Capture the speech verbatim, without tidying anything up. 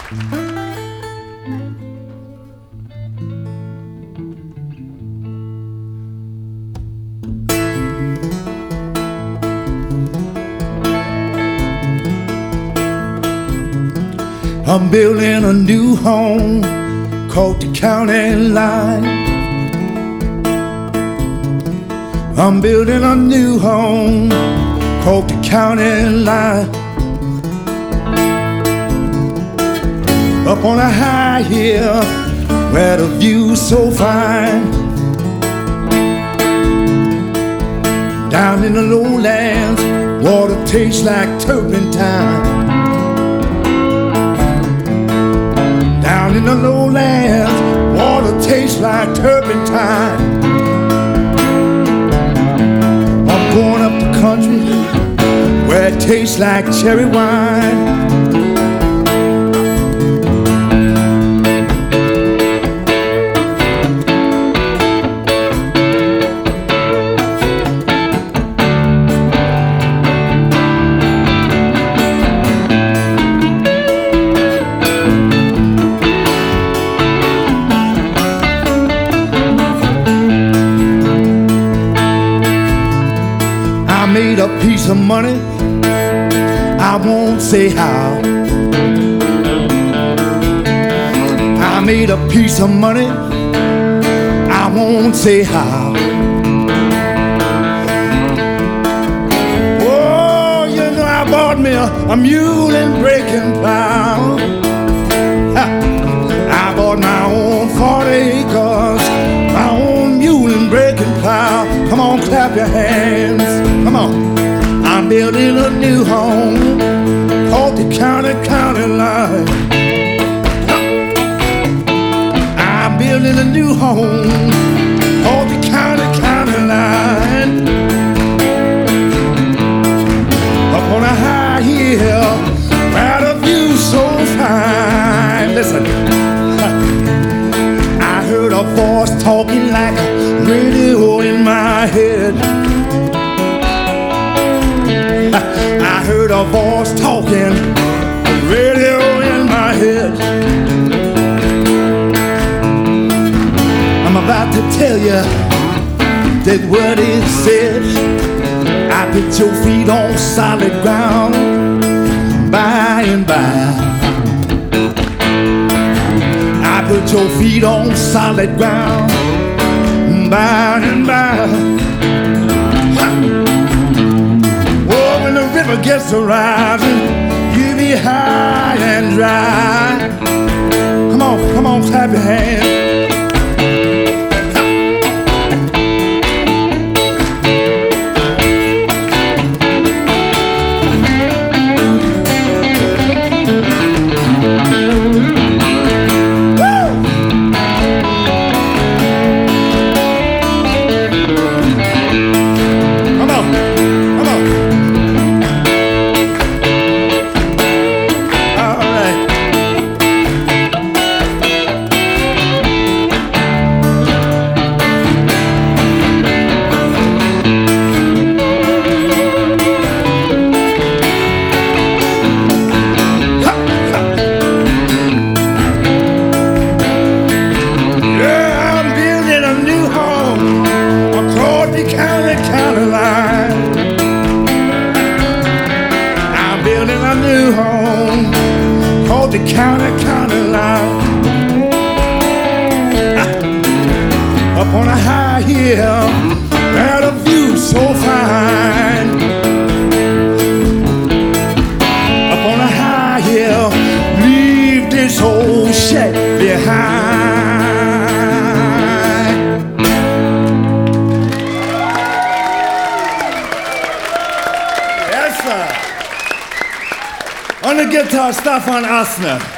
I'm building a new home called the county line. I'm building a new home called the county line. Up on a high hill where the view's so fine. Down in the lowlands, water tastes like turpentine. Down in the lowlands, water tastes like turpentine. I'm going up the country where it tastes like cherry wine. I made a piece of money, I won't say how. I made a piece of money, I won't say how. Oh, you know I bought me a, a mule and breaking plow. Ha. I bought my own forty acres, my own mule and breaking plow. Come on, clap your hands. Come on. I'm building a new home called the county, county line. I'm building a new home called the county, county line. Up on a high hill where the view's so fine. Listen, I heard a voice talking like a radio in my head. I heard a voice talking, a radio in my head. I'm about to tell you that what it said. I put your feet on solid ground by and by. I put your feet on solid ground by and by. River gets to rising, you be high and dry. Come on, come on, clap your hands. The county, county line. Up on a high hill where the view's so fine. Up on a high hill, leave this old shack behind. Yes, sir. On the guitar, Stefan Asner.